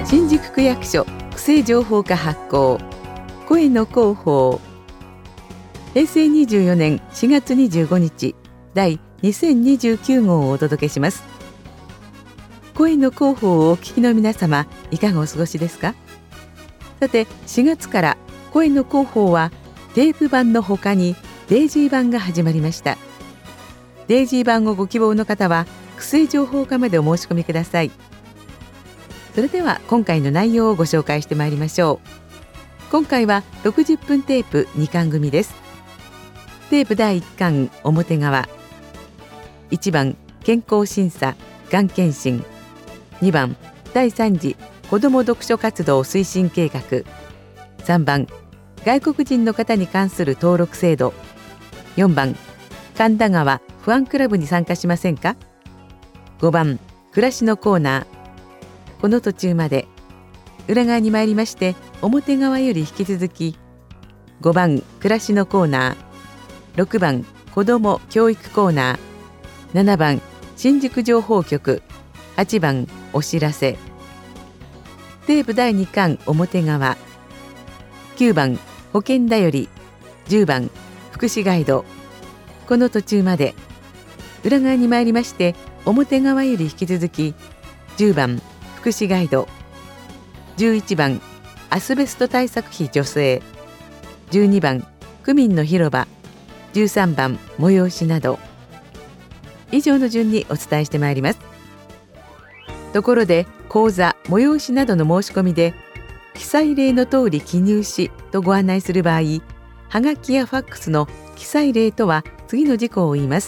新宿区役所区政情報課発行声の広報、平成24年4月25日第2029号をお届けします。声の広報をお聞きの皆様、いかがお過ごしですか？さて、4月から声の広報はテープ版の他にデイジー版が始まりました。デイジー版をご希望の方は区政情報課までお申し込みください。それでは今回の内容をご紹介してまいりましょう。今回は60分テープ2巻組です。テープ第1巻表側、1番健康審査がん検診、2番第3次子ども読書活動推進計画、3番外国人の方に関する登録制度、4番神田川ファンクラブに参加しませんか、5番暮らしのコーナー、この途中まで。裏側に参りまして、表側より引き続き5番暮らしのコーナー、6番子ども教育コーナー、7番新宿情報局、8番お知らせ。テープ第2巻表側、9番保険だより、10番福祉ガイド、この途中まで。裏側に参りまして、表側より引き続き10番福祉ガイド、11番アスベスト対策費助成、12番区民の広場、13番催しなど、以上の順にお伝えしてまいります。ところで、講座催しなどの申し込みで記載例の通り記入しとご案内する場合、はがきやファックスの記載例とは次の事項を言います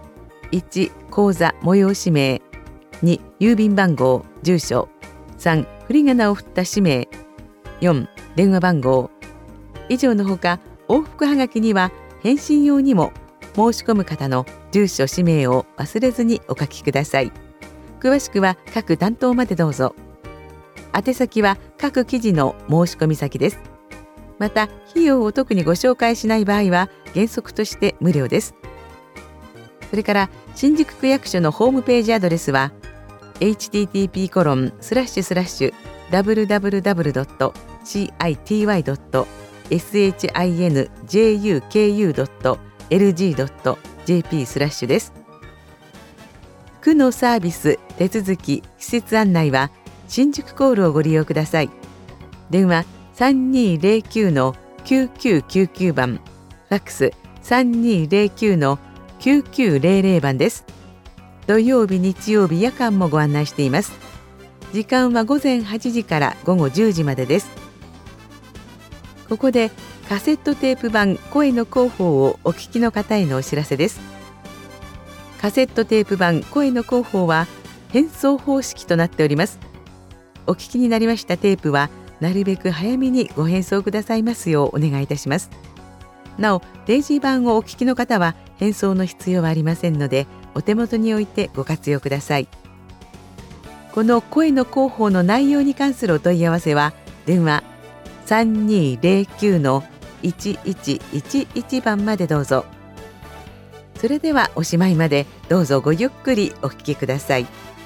。1、講座催し名、2、郵便番号住所、3、振り仮名を振った氏名、4、電話番号。以上のほか、往復はがきには返信用にも申し込む方の住所氏名を忘れずにお書きください。詳しくは各担当までどうぞ。宛先は各記事の申し込み先です。また、費用を特にご紹介しない場合は原則として無料です。それから新宿区役所のホームページアドレスは http://www.city.shinjuku.lg.jp/ です。区のサービス、手続き、施設案内は新宿コールをご利用ください。電話3209-9999番、ファックス3209-9900番です。土曜日、日曜日、夜間もご案内しています。時間は午前8時から午後10時までです。ここでカセットテープ版声の広報をお聞きの方へのお知らせです。カセットテープ版声の広報は返送方式となっております。お聞きになりましたテープはなるべく早めにご返送くださいますようお願いいたします。なお、デイジー版をお聞きの方は返送の必要はありませんので、お手元に置いてご活用ください。この声の広報の内容に関するお問い合わせは電話3209-1111番までどうぞ。それではおしまいまでどうぞごゆっくりお聞きください。